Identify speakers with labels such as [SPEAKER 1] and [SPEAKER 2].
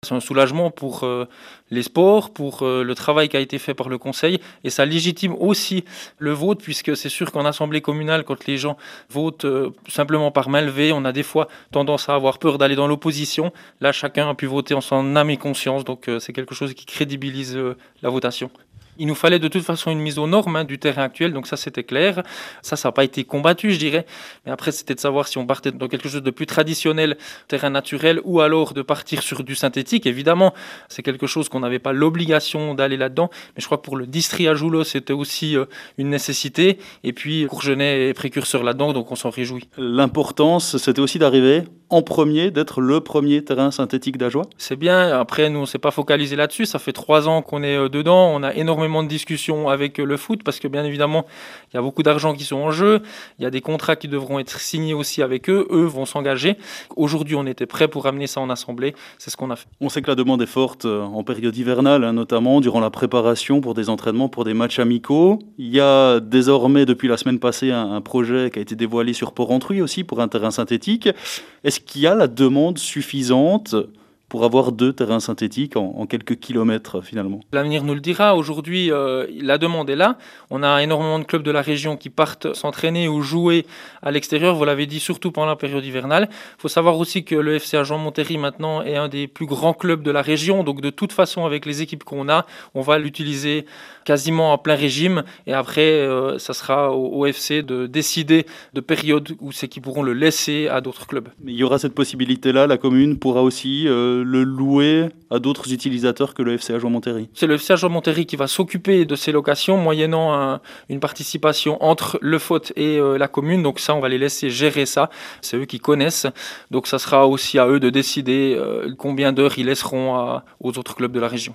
[SPEAKER 1] C'est un soulagement pour les sports, pour le travail qui a été fait par le conseil, et ça légitime aussi le vote, puisque c'est sûr qu'en assemblée communale, quand les gens votent simplement par main levée, on a des fois tendance à avoir peur d'aller dans l'opposition. Là, chacun a pu voter en son âme et conscience, donc c'est quelque chose qui crédibilise la votation. Il nous fallait de toute façon une mise aux normes du terrain actuel, donc ça c'était clair. Ça n'a pas été combattu, je dirais. Mais après, c'était de savoir si on partait dans quelque chose de plus traditionnel, terrain naturel, ou alors de partir sur du synthétique. Évidemment, c'est quelque chose qu'on n'avait pas l'obligation d'aller là-dedans. Mais je crois que pour le district à Joulo, c'était aussi une nécessité. Et puis, Courgenay est précurseur là-dedans, donc on s'en réjouit.
[SPEAKER 2] L'importance, c'était aussi d'arriver en premier, d'être le premier terrain synthétique d'Ajoie.
[SPEAKER 1] C'est bien. Après, nous, on ne s'est pas focalisé là-dessus. Ça fait 3 ans qu'on est dedans. On a énormément de discussions avec le foot parce que, bien évidemment, il y a beaucoup d'argent qui sont en jeu. Il y a des contrats qui devront être signés aussi avec eux. Eux vont s'engager. Aujourd'hui, on était prêts pour amener ça en assemblée. C'est ce qu'on a fait.
[SPEAKER 2] On sait que la demande est forte en période hivernale, notamment durant la préparation pour des entraînements, pour des matchs amicaux. Il y a désormais, depuis la semaine passée, un projet qui a été dévoilé sur Port-Rentruy aussi pour un terrain synthétique. Est-ce qu'il y a la demande suffisante pour avoir 2 terrains synthétiques en quelques kilomètres finalement?
[SPEAKER 1] L'avenir nous le dira. Aujourd'hui, la demande est là. On a énormément de clubs de la région qui partent s'entraîner ou jouer à l'extérieur. Vous l'avez dit, surtout pendant la période hivernale. Il faut savoir aussi que le FC Agen-Montéry maintenant est un des plus grands clubs de la région. Donc de toute façon, avec les équipes qu'on a, on va l'utiliser quasiment en plein régime. Et après, ça sera au FC de décider de périodes où c'est qu'ils pourront le laisser à d'autres clubs.
[SPEAKER 2] Mais il y aura cette possibilité-là, la commune pourra aussi le louer à d'autres utilisateurs que le FC Agen-Montéry.
[SPEAKER 1] C'est le FC Agen-Montéry qui va s'occuper de ces locations, moyennant une participation entre le FOT et la commune. Donc ça, on va les laisser gérer ça. C'est eux qui connaissent. Donc ça sera aussi à eux de décider combien d'heures ils laisseront aux autres clubs de la région.